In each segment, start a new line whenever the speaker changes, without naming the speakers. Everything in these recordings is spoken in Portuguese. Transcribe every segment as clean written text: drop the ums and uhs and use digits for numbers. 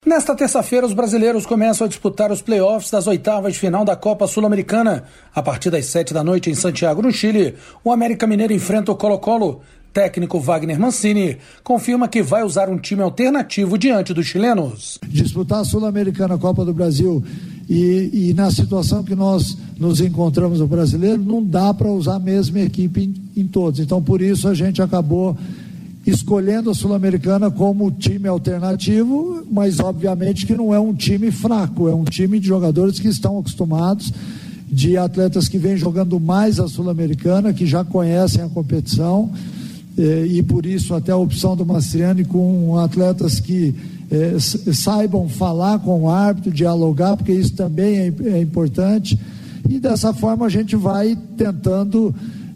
Nesta terça-feira, os brasileiros começam a disputar os playoffs das oitavas de final da Copa Sul-Americana. A partir das 7h em Santiago, no Chile, o América Mineiro enfrenta o Colo-Colo. Técnico Wagner Mancini confirma que vai usar um time alternativo diante dos chilenos.
Disputar a Sul-Americana, a Copa do Brasil, e na situação que nós nos encontramos o brasileiro, não dá para usar a mesma equipe em todos. Então, por isso, a gente acabou escolhendo a Sul-Americana como time alternativo, mas obviamente que não é um time fraco, é um time de jogadores que estão acostumados, de atletas que vêm jogando mais a Sul-Americana, que já conhecem a competição, e por isso até a opção do Mastriani com atletas que saibam falar com o árbitro, dialogar, porque isso também é importante, e dessa forma a gente vai tentando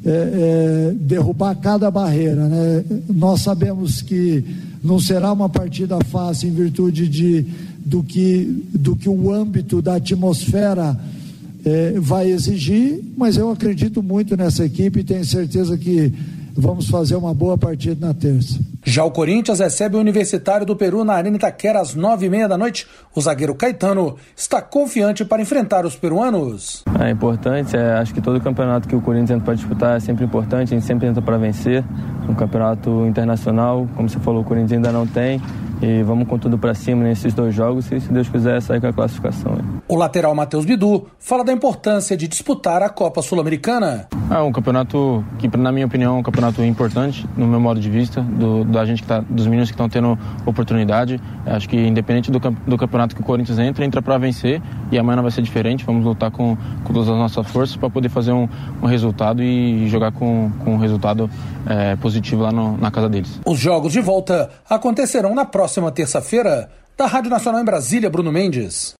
derrubar cada barreira, né? Nós sabemos que não será uma partida fácil em virtude do que o âmbito da atmosfera vai exigir, mas eu acredito muito nessa equipe e tenho certeza que vamos fazer uma boa partida na terça.
Já o Corinthians recebe o Universitário do Peru na Arena Itaquera às 9h30. O zagueiro Caetano está confiante para enfrentar os peruanos.
É importante, acho que todo campeonato que o Corinthians entra para disputar é sempre importante, a gente sempre entra para vencer. Um campeonato internacional, como você falou, o Corinthians ainda não tem. E vamos com tudo para cima nesses 2 jogos e, se Deus quiser, sair com a classificação.
O lateral Matheus Bidu fala da importância de disputar a Copa Sul-Americana.
É um campeonato que, na minha opinião, é um campeonato importante, no meu modo de vista, da gente dos meninos que estão tendo oportunidade. Acho que, independente do campeonato que o Corinthians entra para vencer, e amanhã não vai ser diferente. Vamos lutar com todas as nossas forças para poder fazer um resultado e jogar com um resultado positivo lá na casa deles.
Os jogos de volta acontecerão na próxima terça-feira. Da Rádio Nacional em Brasília, Bruno Mendes.